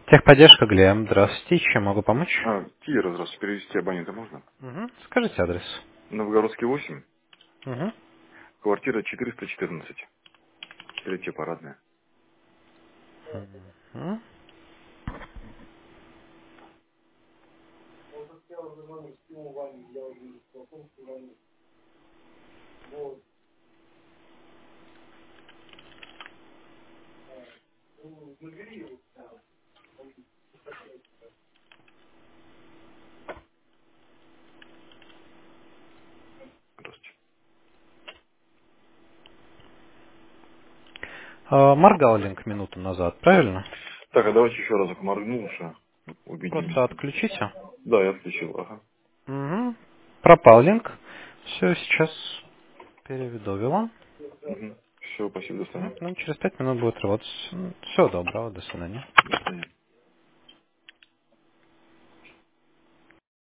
Техподдержка Глеб. Здравствуйте. Чем могу помочь? Кира, здравствуйте. Перевести абонента можно? Угу. Скажите адрес. Новгородский 8, Угу. квартира 414, третья парадная. Угу. Моргал линк минуту назад, правильно? Так, а давайте еще разок моргну, что Просто убедимся. отключите. Да, я отключил, ага. Угу. Пропал линк. Все, сейчас переведу его. Все, спасибо, до свидания. Ну, через 5 минут будет работать. Всего доброго, до свидания. До свидания.